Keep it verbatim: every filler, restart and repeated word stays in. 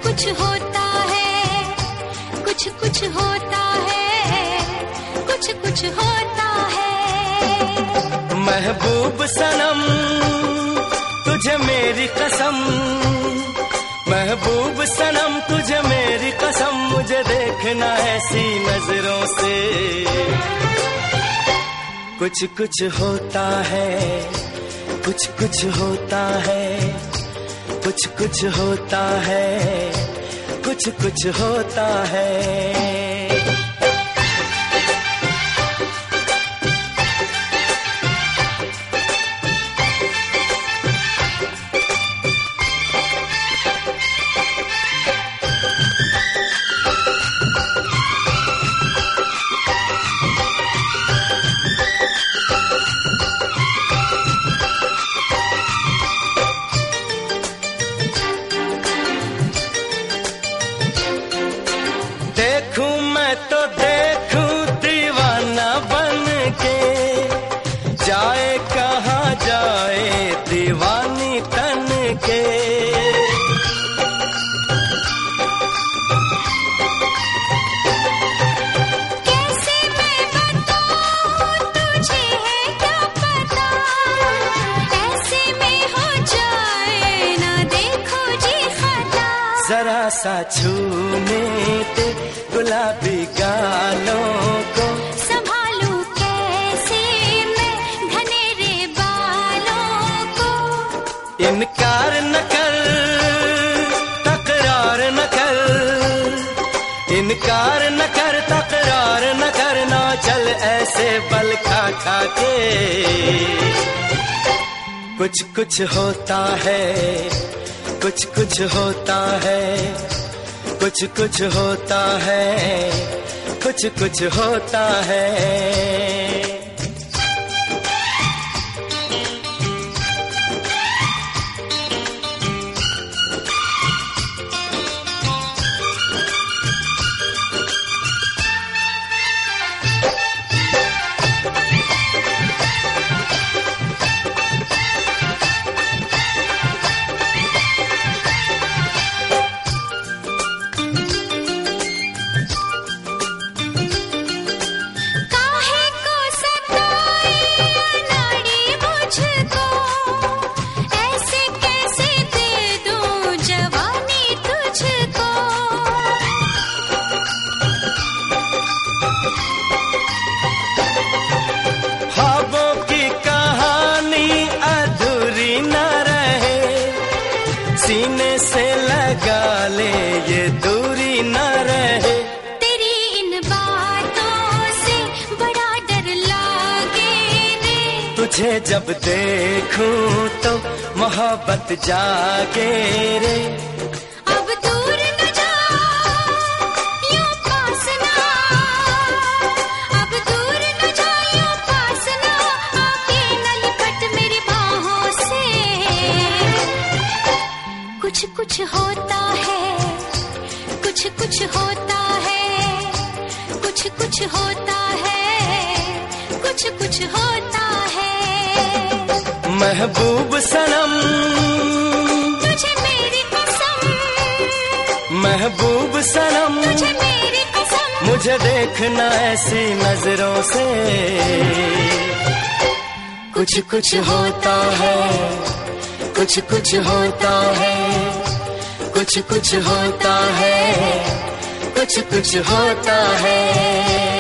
कुछ होता है, कुछ कुछ होता है, कुछ कुछ होता है। महबूब सनम तुझे मेरी कसम, महबूब सनम तुझे मेरी कसम, मुझे देखना ऐसी नजरों से। कुछ कुछ होता है, कुछ कुछ होता है, कुछ कुछ होता है, कुछ कुछ होता है। देखूं मैं तो देखूं दीवाना बन के, जाए कहाँ जाए दीवानी तन के। कैसे मैं बताऊं तुझे है क्या पता, ऐसे में हो जाए ना देखो जी खता। जरा सा छूने दे गुलाबी गालों को, संभालूं कैसे मैं घनेरे बालों को। इनकार न कर तकरार न कर, इनकार न कर तकरार न करना, चल ऐसे बल खा खा के। कुछ कुछ होता है, कुछ कुछ होता है, कुछ कुछ होता है, कुछ कुछ होता है। सीने से लगा ले ये दूरी न रहे। तेरी इन बातों से बड़ा डर लागे रे, तुझे जब देखूं तो मोहब्बत जागे रे। अब दूर न जा यूं पास ना, अब दूर न जा यूं पास ना, आके न लिपट मेरी बाहों से। कुछ कुछ होता है, कुछ कुछ होता है, कुछ कुछ होता है, कुछ कुछ होता है। महबूब सनम तुझे मेरी कसम, महबूब सनम तुझे मेरी कसम, मुझे देखना ऐसी नजरों से। कुछ कुछ होता है, कुछ कुछ होता है, कुछ कुछ होता है, कुछ कुछ होता है।